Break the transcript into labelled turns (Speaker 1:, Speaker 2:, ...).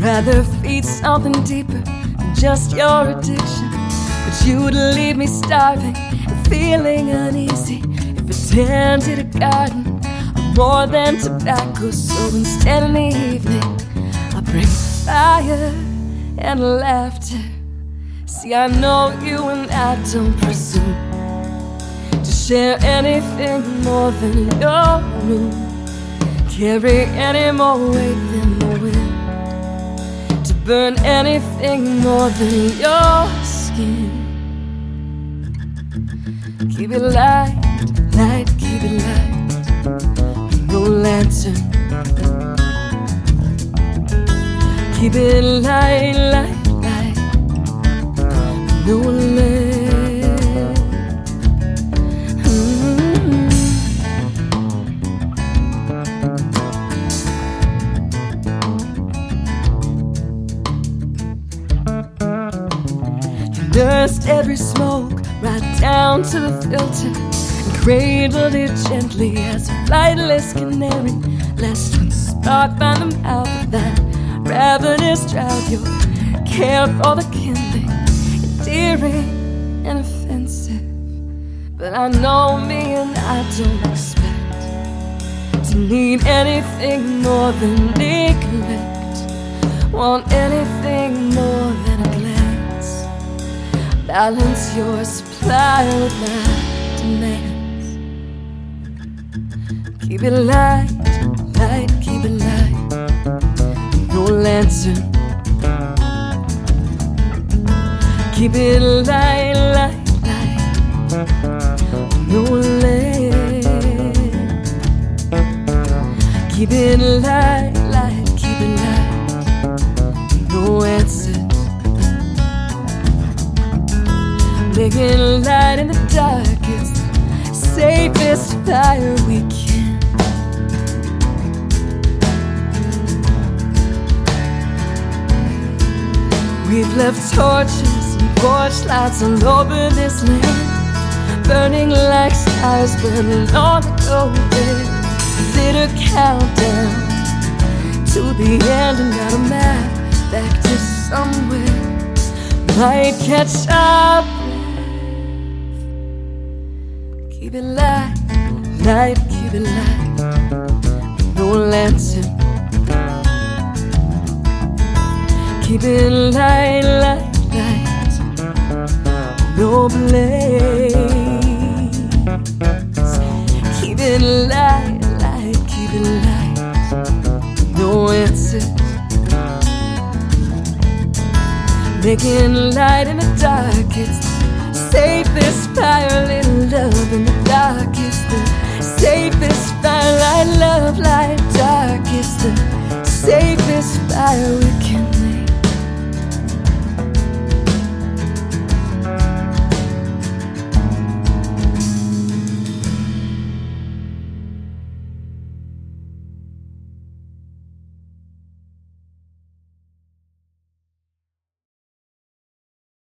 Speaker 1: rather feed something deeper than just your addiction. But you would leave me starving and feeling uneasy if it tended a garden of more than tobacco. So instead in the evening I bring fire and laughter. See, I know you and I don't presume to share anything more than your room, carry any more weight than the wind, to burn anything more than your skin. Keep it light, light, keep it light. No lantern. Keep it light, light, light. No lantern. Nursed every smoke right down to the filter and cradled it gently as a flightless canary, lest when sparked by the mouth of that ravenous drought, your care for the kindling, endearing and offensive. But I know me and I don't expect to need anything more than neglect, want anything more than a glance. Balance your supply with my demands. Keep it light, light, keep it light. No lantern. Keep it light, light, light. No lamp. Keep it light, light, keep it light. No answer. Making light in the darkest, safest fire we can. We've left torches and porch lights all over this land, burning like stars burning on the golden bitter countdown to the end, and not a map back to somewhere might catch up. Keep it light, light, keep it light. No lantern. Keep it light, light, light. No blaze. Keep it light, light, keep it light. No answers. Making light in the dark, it's the safest fire. Little love in the dark is the safest fire.